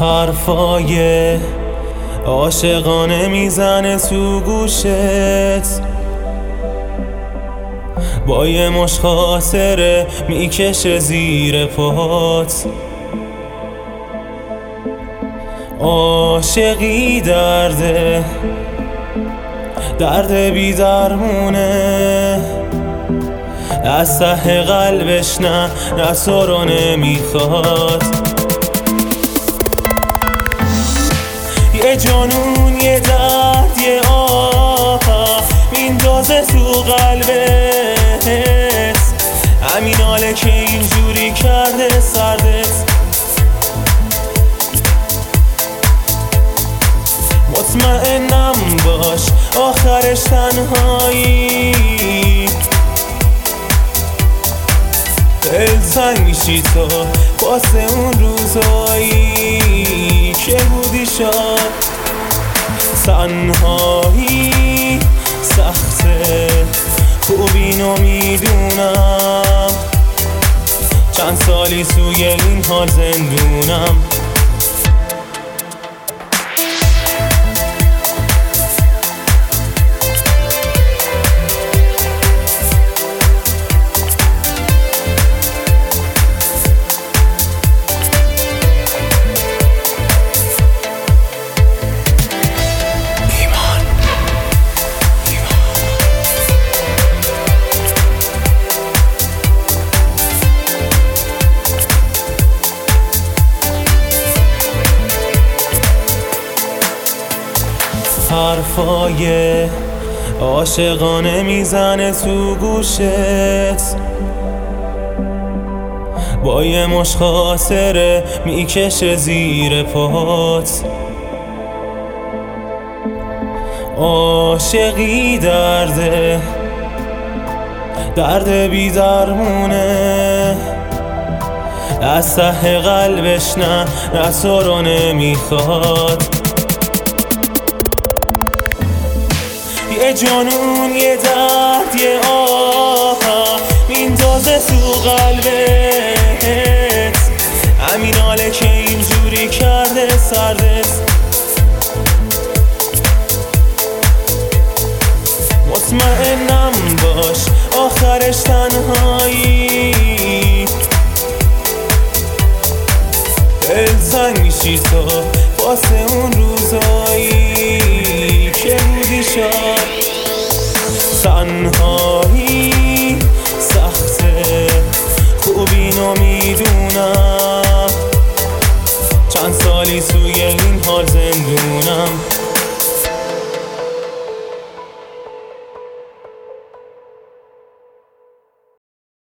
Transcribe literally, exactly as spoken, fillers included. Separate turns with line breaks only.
حرفای عاشقانه میزنه تو گوشت، با یه مش خاطره میکشه زیر پات. عاشقی درده، درد بی درمونه، از ته قلبش نه نه تو رو نمیخواد. یه جنون، یه درد، یه آه میندازه تو قلبت، همین حاله که اینجوری کرده سردت. مطمئنم باش آخرش تنهایی، دلتنگ میشی تو واسه اون روزایی که بودی شاد. تنهایی سخته، خوب اینو میدونم، چند سالی توی این حال زندونم. حرفای عاشقانه میزنه تو گوشت، با یه مش خاطره میکشه زیر پات. عاشقی درده، درد بی درمونه، از ته قلبش نه نه تو رو نمیخواد. یه جنون، یه درد، یه آه میندازه تو قلبت، همین حاله که اینجوری کرده سردت. مطمئنم باش آخرش تنهایی، دلتنگ میشی تو واسه اون روز